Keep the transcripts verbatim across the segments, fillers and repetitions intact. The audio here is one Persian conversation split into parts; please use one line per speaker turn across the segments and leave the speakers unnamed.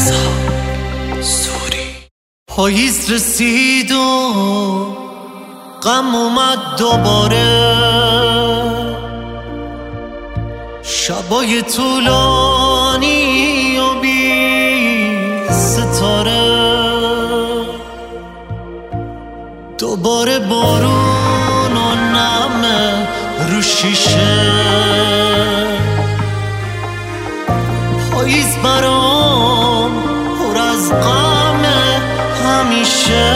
پاییز رسید و غم اومد دوباره، شبای طولانی و بی ستاره، دوباره بارون و نمه رو شیشه. پاییز برام پر از غمه همیشه،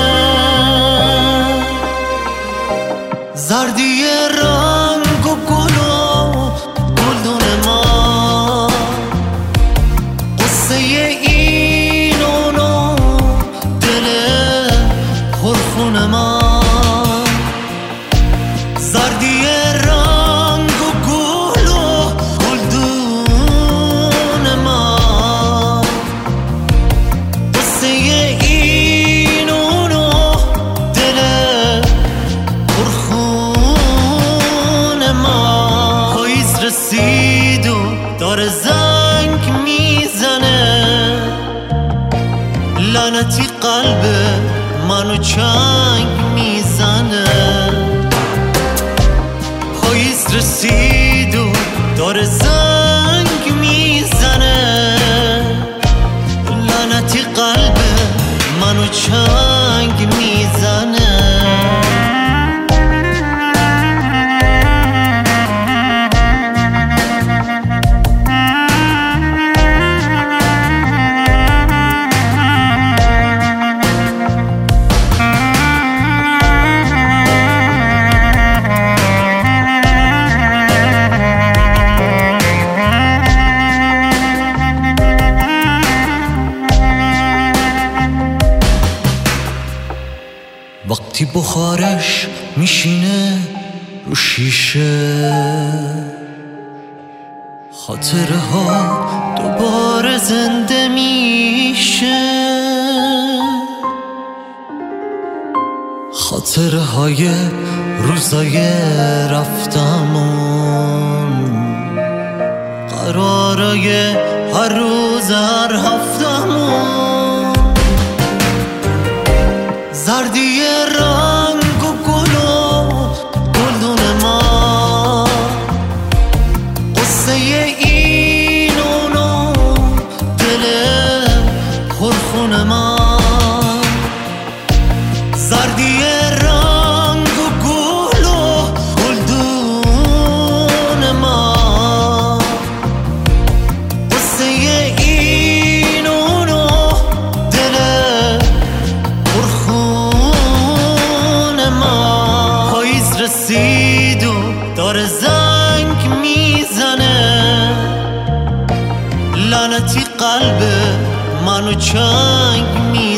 زردی رنگ و گل و گلدون ما، قصه این اونو دل پرخون ما، زردی رنگ و گل و گلدون ما، قصه این اونو دل پرخون ما. پاییز رسید و داره زنگ میزنه، لعنتی قلب منو چنگ میزنه. پاییز رسید و داره زنگ میزنه، لعنتی قلب منو چنگ میزنه. وقتی بخارش میشینه رو شیشه، خاطره ها دوباره زنده میشه، خاطره های روزای رفتمون، قرارای هر روز هر هفتمون، زردی رنگ و گل و گلدون ما، قصه این اونو دل پرخون ما، زردی رنگ و گل و گلدون ما، قصه این اونو دل پرخون ما. پاییز رسید و داره زنگ میزنه، لعنتی قلب منو چنگ میزنه.